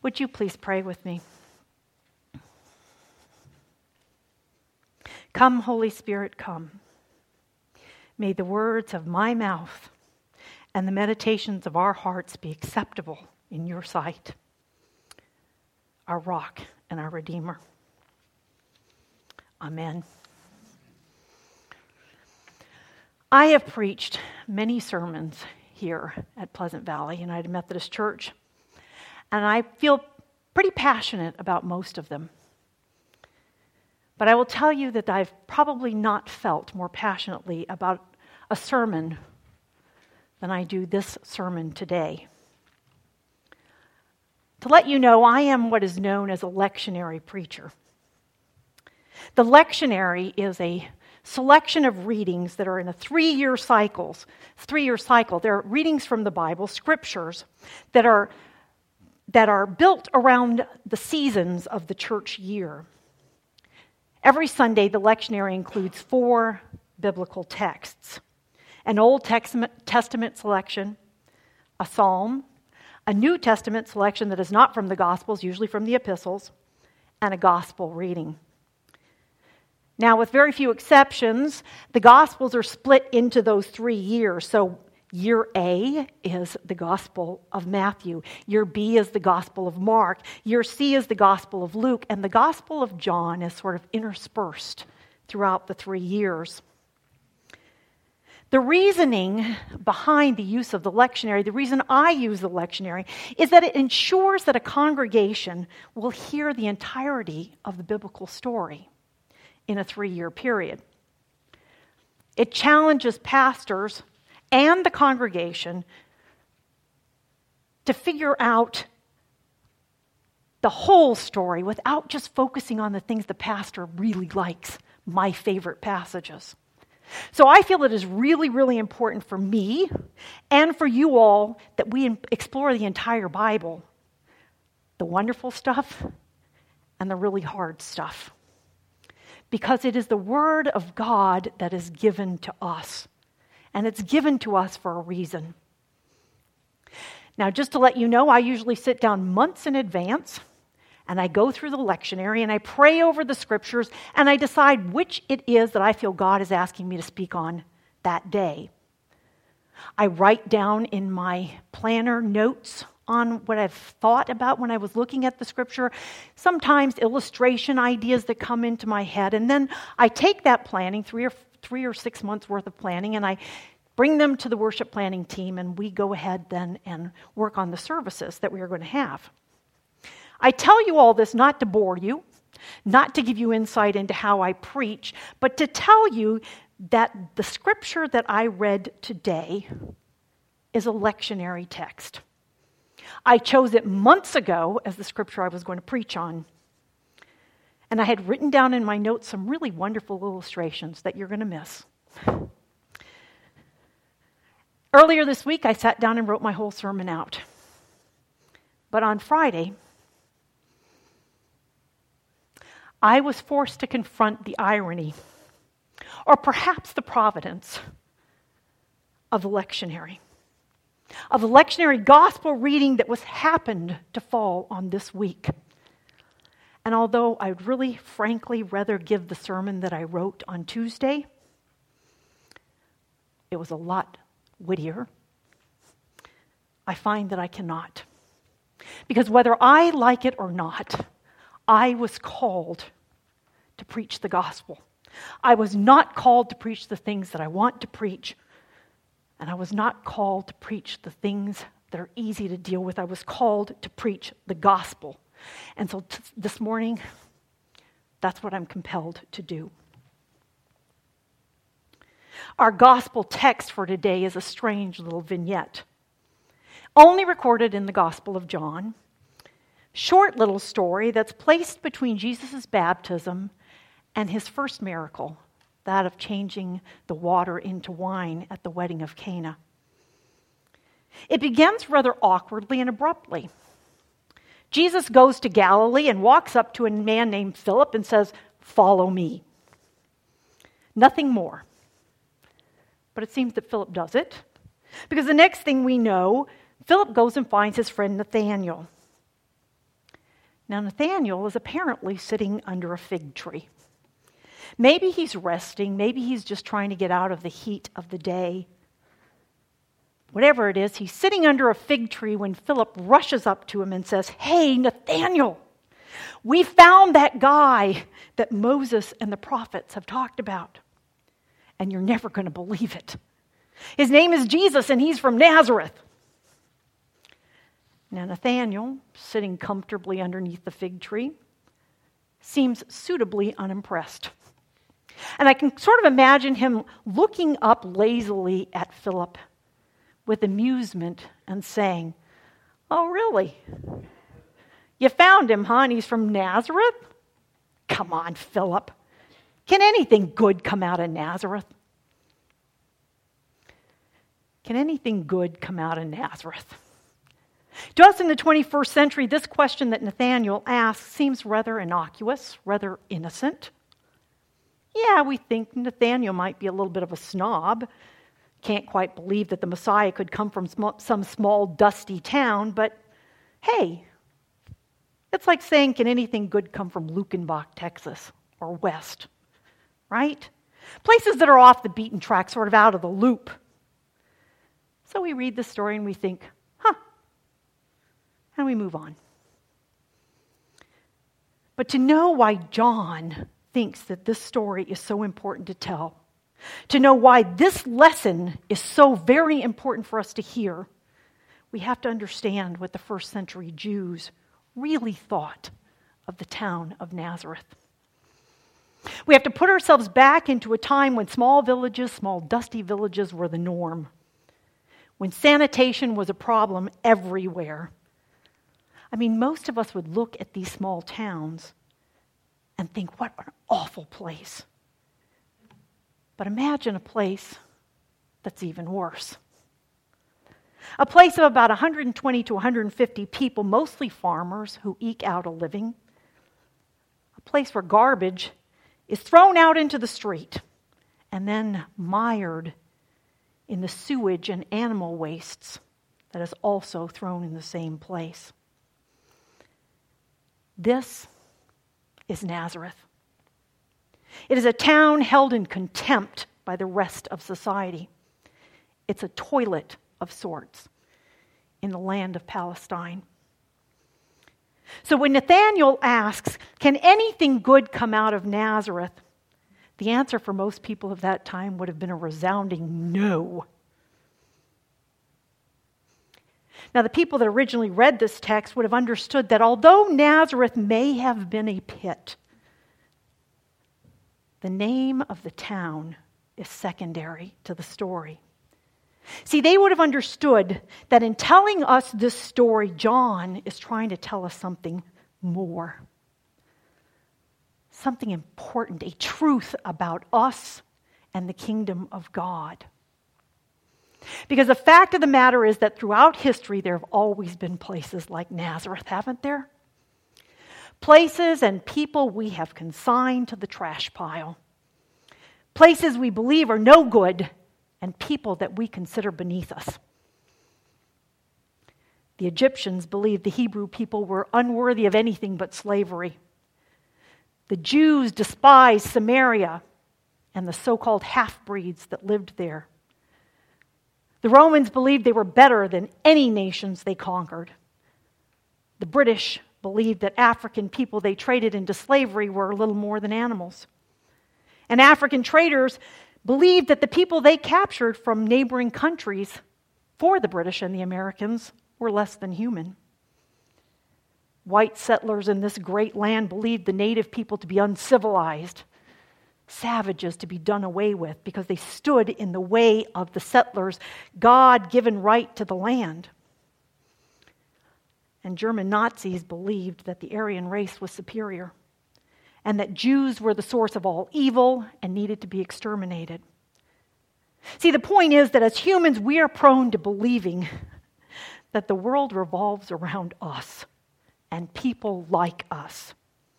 Would you please pray with me? Come, Holy Spirit, come. May the words of my mouth and the meditations of our hearts be acceptable in your sight, our rock and our Redeemer. Amen. I have preached many sermons here at Pleasant Valley United Methodist Church, and I feel pretty passionate about most of them. But I will tell you that I've probably not felt more passionately about a sermon than I do this sermon today. To let you know, I am what is known as a lectionary preacher. The lectionary is a selection of readings that are in a three-year cycle. They're readings from the Bible, scriptures, that are built around the seasons of the church year. Every Sunday, the lectionary includes 4 biblical texts: an Old Testament selection, a psalm, a New Testament selection that is not from the Gospels, usually from the epistles, and a gospel reading. Now, with very few exceptions, the Gospels are split into those 3 years. So year A is the Gospel of Matthew. Year B is the Gospel of Mark. Year C is the Gospel of Luke. And the Gospel of John is sort of interspersed throughout the 3 years. The reasoning behind the use of the lectionary, the reason I use the lectionary, is that it ensures that a congregation will hear the entirety of the biblical story in a 3-year period. It challenges pastors and the congregation to figure out the whole story without just focusing on the things the pastor really likes, my favorite passages. So I feel it is really, really important for me and for you all that we explore the entire Bible, the wonderful stuff and the really hard stuff, because it is the Word of God that is given to us. And it's given to us for a reason. Now, just to let you know, I usually sit down months in advance, and I go through the lectionary, and I pray over the scriptures, and I decide which it is that I feel God is asking me to speak on that day. I write down in my planner notes on what I've thought about when I was looking at the scripture, sometimes illustration ideas that come into my head, and then I take that planning, 3 or 6 months worth of planning, and I bring them to the worship planning team, and we go ahead then and work on the services that we are going to have. I tell you all this not to bore you, not to give you insight into how I preach, but to tell you that the scripture that I read today is a lectionary text. I chose it months ago as the scripture I was going to preach on. And I had written down in my notes some really wonderful illustrations that you're going to miss. Earlier this week, I sat down and wrote my whole sermon out. But on Friday, I was forced to confront the irony, or perhaps the providence, of the lectionary. Of the lectionary gospel reading that happened to fall on this week. And although I'd really, frankly, rather give the sermon that I wrote on Tuesday, it was a lot wittier, I find that I cannot. Because whether I like it or not, I was called to preach the gospel. I was not called to preach the things that I want to preach, and I was not called to preach the things that are easy to deal with. I was called to preach the gospel. And so this morning, that's what I'm compelled to do. Our gospel text for today is a strange little vignette, only recorded in the Gospel of John. Short little story that's placed between Jesus' baptism and his first miracle, that of changing the water into wine at the wedding of Cana. It begins rather awkwardly and abruptly. Jesus goes to Galilee and walks up to a man named Philip and says, "Follow me." Nothing more. But it seems that Philip does it, because the next thing we know, Philip goes and finds his friend Nathanael. Now, Nathanael is apparently sitting under a fig tree. Maybe he's resting. Maybe he's just trying to get out of the heat of the day. Whatever it is, he's sitting under a fig tree when Philip rushes up to him and says, "Hey, Nathanael, we found that guy that Moses and the prophets have talked about. And you're never going to believe it. His name is Jesus, and he's from Nazareth." Now, Nathanael, sitting comfortably underneath the fig tree, seems suitably unimpressed. And I can sort of imagine him looking up lazily at Philip with amusement and saying, "Oh, really? You found him, huh? And he's from Nazareth? Come on, Philip. Can anything good come out of Nazareth?" Can anything good come out of Nazareth? To us in the 21st century, this question that Nathanael asks seems rather innocuous, rather innocent. Yeah, we think Nathanael might be a little bit of a snob. Can't quite believe that the Messiah could come from some small, dusty town, but hey, it's like saying, can anything good come from Luckenbach, Texas, or West, right? Places that are off the beaten track, sort of out of the loop. So we read the story and we think, and we move on. But to know why John thinks that this story is so important to tell, to know why this lesson is so very important for us to hear, we have to understand what the first century Jews really thought of the town of Nazareth. We have to put ourselves back into a time when small villages, small dusty villages were the norm, when sanitation was a problem everywhere. I mean, most of us would look at these small towns and think, what an awful place. But imagine a place that's even worse. A place of about 120 to 150 people, mostly farmers who eke out a living. A place where garbage is thrown out into the street and then mired in the sewage and animal wastes that is also thrown in the same place. This is Nazareth. It is a town held in contempt by the rest of society. It's a toilet of sorts in the land of Palestine. So when Nathanael asks, can anything good come out of Nazareth? The answer for most people of that time would have been a resounding no. Now, the people that originally read this text would have understood that although Nazareth may have been a pit, the name of the town is secondary to the story. See, they would have understood that in telling us this story, John is trying to tell us something more. Something important, a truth about us and the kingdom of God. Because the fact of the matter is that throughout history, there have always been places like Nazareth, haven't there? Places and people we have consigned to the trash pile. Places we believe are no good and people that we consider beneath us. The Egyptians believed the Hebrew people were unworthy of anything but slavery. The Jews despised Samaria and the so-called half-breeds that lived there. The Romans believed they were better than any nations they conquered. The British believed that African people they traded into slavery were a little more than animals. And African traders believed that the people they captured from neighboring countries for the British and the Americans were less than human. White settlers in this great land believed the native people to be uncivilized, savages to be done away with because they stood in the way of the settlers' God-given right to the land. And German Nazis believed that the Aryan race was superior and that Jews were the source of all evil and needed to be exterminated. See, the point is that as humans, we are prone to believing that the world revolves around us and people like us.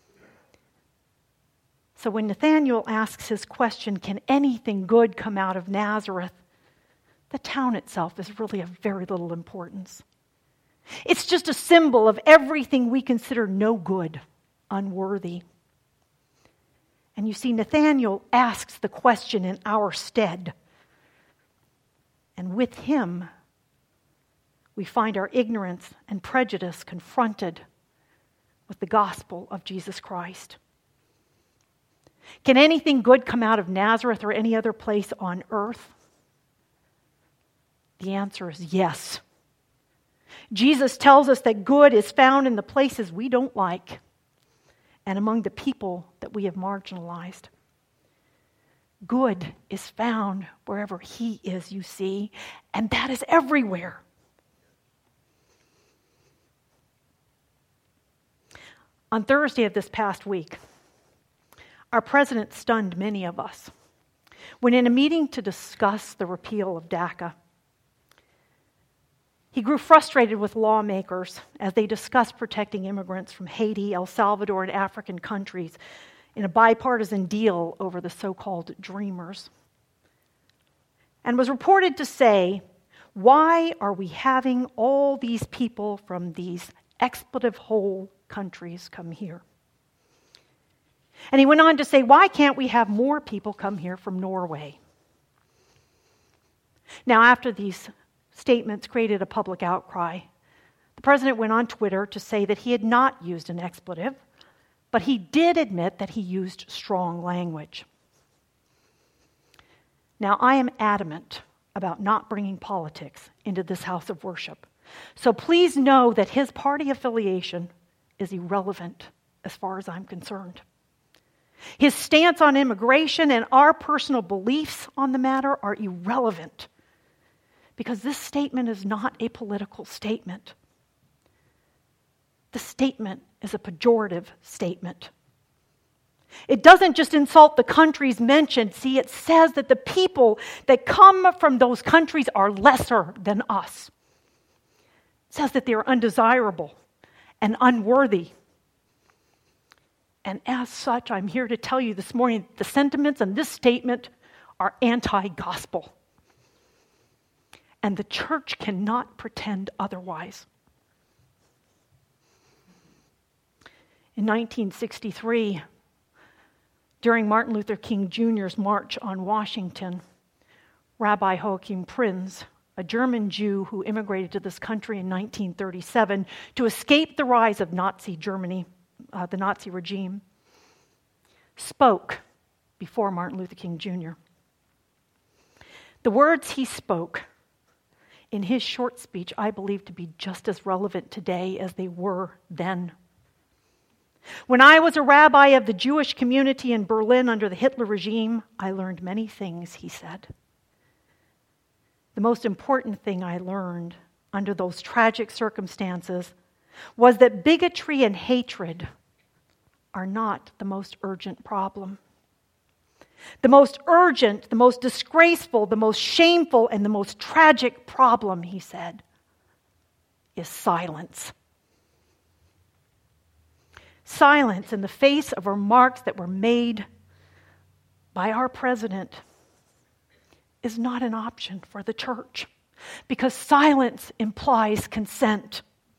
So when Nathanael asks his question, can anything good come out of Nazareth? The town itself is really of very little importance. It's just a symbol of everything we consider no good, unworthy. And you see, Nathanael asks the question in our stead. And with him, we find our ignorance and prejudice confronted with the gospel of Jesus Christ. Can anything good come out of Nazareth or any other place on earth? The answer is yes. Jesus tells us that good is found in the places we don't like and among the people that we have marginalized. Good is found wherever He is, you see, and that is everywhere. On Thursday of this past week, our president stunned many of us when in a meeting to discuss the repeal of DACA, he grew frustrated with lawmakers as they discussed protecting immigrants from Haiti, El Salvador, and African countries in a bipartisan deal over the so-called Dreamers. And was reported to say, why are we having all these people from these expletive-hole countries come here? And he went on to say, why can't we have more people come here from Norway? Now, after these statements created a public outcry, the president went on Twitter to say that he had not used an expletive, but he did admit that he used strong language. Now, I am adamant about not bringing politics into this house of worship. So please know that his party affiliation is irrelevant as far as I'm concerned. His stance on immigration and our personal beliefs on the matter are irrelevant because this statement is not a political statement. The statement is a pejorative statement. It doesn't just insult the countries mentioned. See, it says that the people that come from those countries are lesser than us. It says that they are undesirable and unworthy. And as such, I'm here to tell you this morning, the sentiments in this statement are anti-gospel. And the church cannot pretend otherwise. In 1963, during Martin Luther King Jr.'s March on Washington, Rabbi Joachim Prinz, a German Jew who immigrated to this country in 1937 to escape the rise of Nazi Germany, the Nazi regime, spoke before Martin Luther King Jr. The words he spoke in his short speech, I believe to be just as relevant today as they were then. When I was a rabbi of the Jewish community in Berlin under the Hitler regime, I learned many things, he said. The most important thing I learned under those tragic circumstances was that bigotry and hatred are not the most urgent problem. The most urgent, the most disgraceful, the most shameful, and the most tragic problem, he said, is silence. Silence in the face of remarks that were made by our president is not an option for the church because silence implies consent.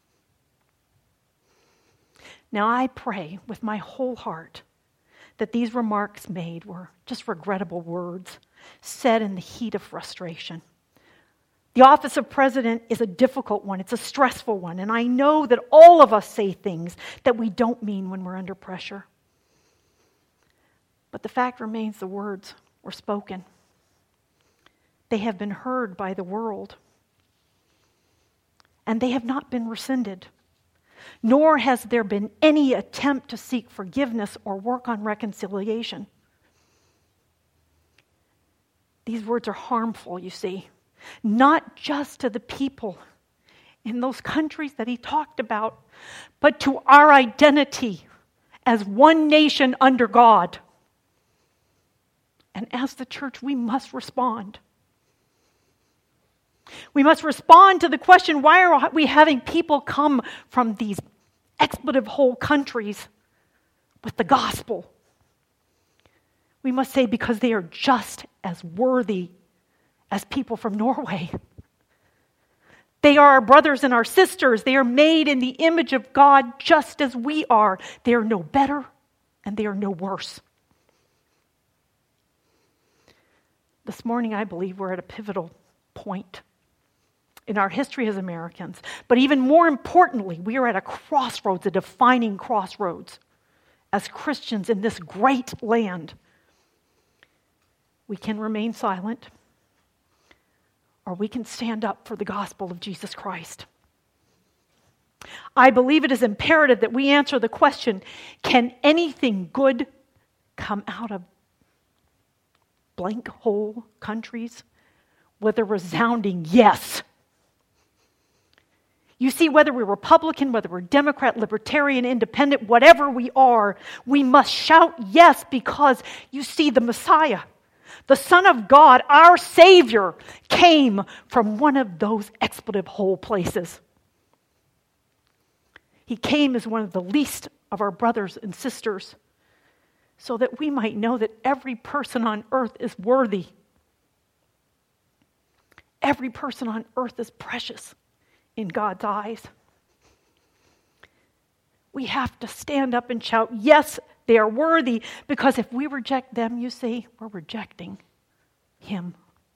Now, I pray with my whole heart that these remarks made were just regrettable words said in the heat of frustration. The office of president is a difficult one. It's a stressful one. And I know that all of us say things that we don't mean when we're under pressure. But the fact remains the words were spoken. They have been heard by the world. And they have not been rescinded. Nor has there been any attempt to seek forgiveness or work on reconciliation. These words are harmful, you see, not just to the people in those countries that he talked about, but to our identity as one nation under God. And as the church, we must respond. We must respond to the question, why are we having people come from these expletive-hole countries with the gospel? We must say because they are just as worthy as people from Norway. They are our brothers and our sisters. They are made in the image of God just as we are. They are no better and they are no worse. This morning, I believe we're at a pivotal point in our history as Americans. But even more importantly, we are at a crossroads, a defining crossroads as Christians in this great land. We can remain silent, or we can stand up for the gospel of Jesus Christ. I believe it is imperative that we answer the question, can anything good come out of blank hole countries? With a resounding yes. You see, whether we're Republican, whether we're Democrat, Libertarian, Independent, whatever we are, we must shout yes because you see the Messiah, the Son of God, our Savior, came from one of those expletive hole places. He came as one of the least of our brothers and sisters so that we might know that every person on earth is worthy. Every person on earth is precious in God's eyes. We have to stand up and shout, yes, they are worthy, because if we reject them, you see, we're rejecting Him.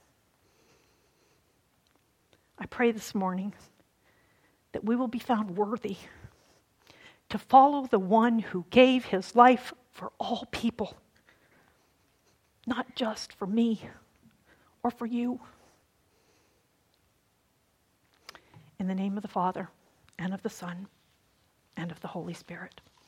I pray this morning that we will be found worthy to follow the one who gave His life for all people, not just for me or for you. In the name of the Father, and of the Son, and of the Holy Spirit.